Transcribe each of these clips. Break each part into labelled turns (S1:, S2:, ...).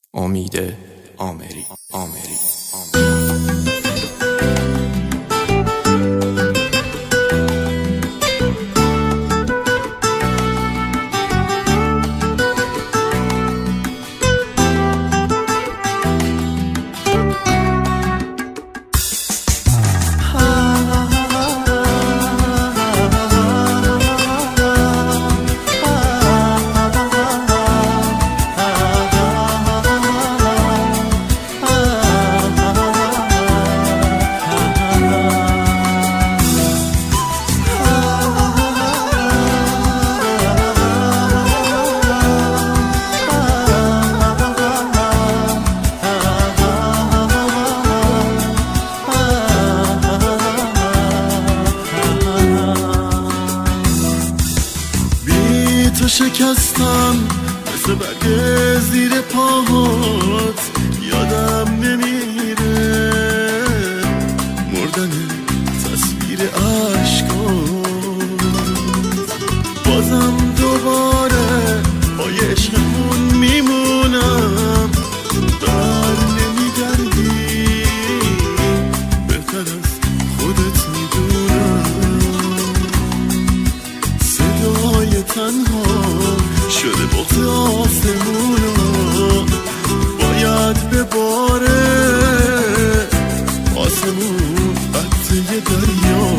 S1: امید آمری.
S2: تو شکستم مثل برگ زیر پاهات، یادم نمیره مردن تصویر عشقات. بازم دوباره پای عشقمون میمونم، بر نمیگردی بهتر از خودت میدونم. صدای تنها شده بغض آسمونو، باید بباره آسمون قطعه دریا.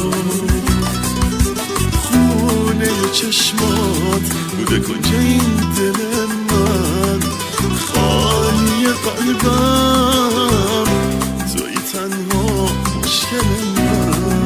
S2: خونه چشمات بوده کنج این دل من، خالی قلبم توی تنها مشکل من.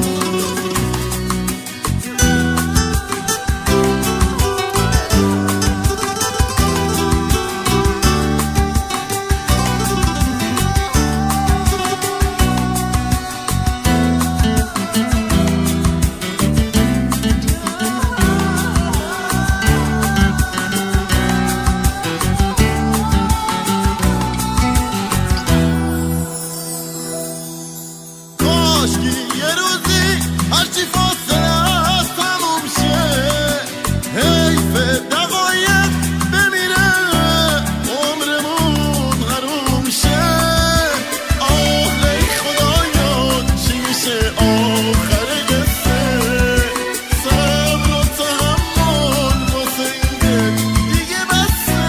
S2: یه روزی هرچی فاصله از تموم شه، حیف دقایق بمیره عمرمون حروم شه. آه ای خدایا چی میشه آخر قصه، صبر و تحمل واسه این دل دیگه بسه.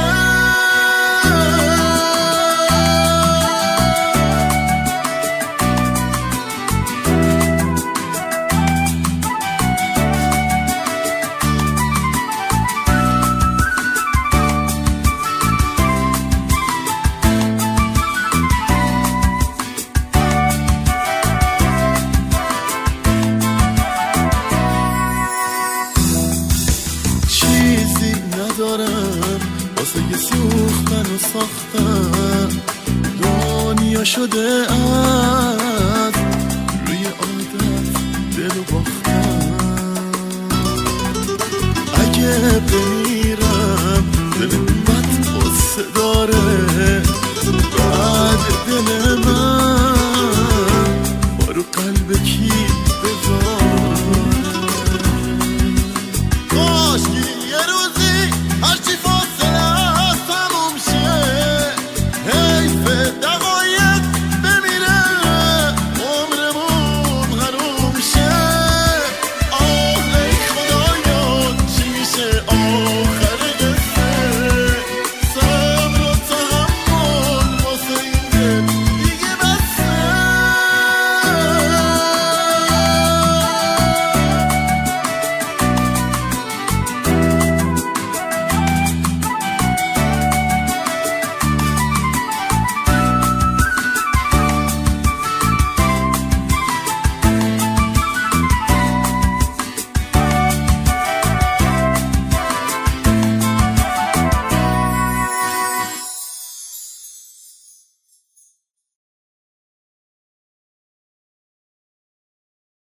S2: چیزی ندارم واسه یه سوختن و ساختن، دنیا شده از روی عادت دل و باختن. اگه